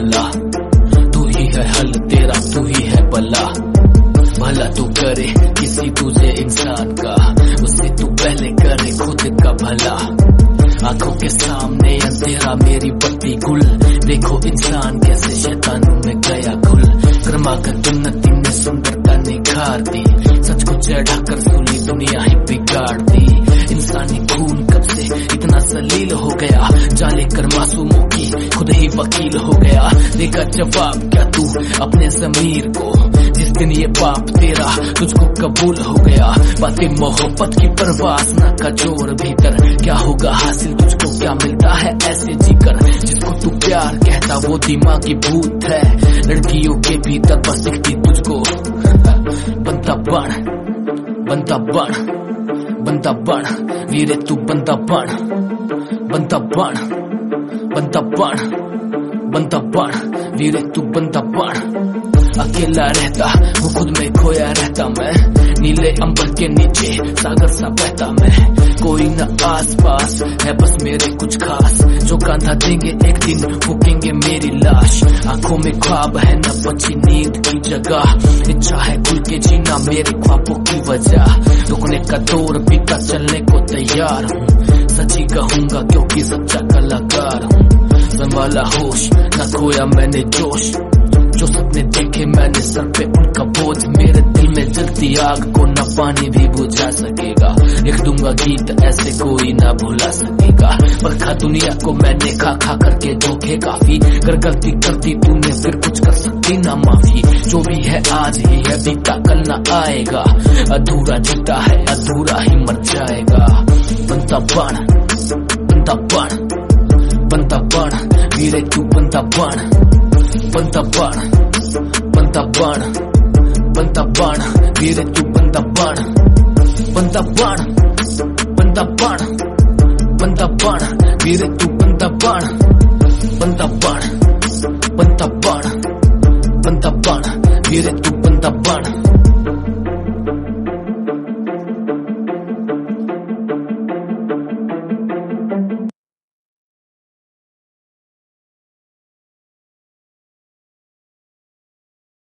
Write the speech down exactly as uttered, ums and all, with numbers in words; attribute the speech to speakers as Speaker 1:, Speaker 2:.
Speaker 1: गला। तू ही है हल तेरा, तू ही है भला। भला तू करे किसी तुझे इंसान का, उससे तू पहले करे खुद का भला। आंखों के सामने अंधेरा मेरी बत्ती गुल, देखो इंसान कैसे शैतानों में गया घुल। कर्मा कर उन्नति ने सुंदरता निखार दी, सच को चढ़ा कर सूली दुनिया ही बिगाड़ दी। इंसानी खून कब से इतना जलील हो गया, जाले कर मासूमों की खुद ही वकील हो गया। देगा जवाब क्या तू अपने ज़मीर को, जिस दिन ये पाप तेरा तुझको कबूल हो गया। बातें मोहब्बत की परवाज़ ना का जोर भीतर, क्या होगा हासिल तुझको, क्या मिलता है ऐसे जीकर। जिसको तू प्यार कहता वो दिमागी भूत है, लड़कियों के भीतर बस दिखती तुझको। बनता बन बनता बन बनता बन वीरे तू बनता बन बनता बन बनता बन बनता बन वीरे तू बनता बन। अकेला रहता वो खुद में खोया रहता मैं, नीले अंबर के नीचे सागर सा बहता मैं। कोई न आस पास है बस मेरे कुछ खास, जो कांधा देंगे एक दिन फूकेंगे मेरी लाश। आंखों में ख्वाब है न बची नींद की जगह, इच्छा है खुल के जीना मेरे ख्वाबों की वजह। रुकने का दौर बीता चलने को तैयार हूँ, सच्ची कहूंगा क्योंकि सच्चा कलाकार हूँ। संभाला होश न खोया मैंने जोश, जो सपने देखे मैंने सर पे उनका बोझ। मेरे दिल में जलती आग को न पानी भी बुझा सकेगा, लिख दूंगा गीत ऐसे कोई ना भुला सकेगा। परखा दुनिया को मैंने खा खा करके धोखे काफी, कर गलती करती तूने फिर कुछ कर सकती ना माफी। जो भी है आज ही है, बीता कल ना आएगा। अधूरा जीता है अधूरा ही मर जाएगा। बनता बन बनता बन बनता बन वीरे तू बनता बन बनता बन बनता बन बनता बन वीरे तू बनता बन बनता बन बनता बन बनता बन वीरे तू बनता बन बनता बन बनता बन बनता बन वीरे तू बनता बन।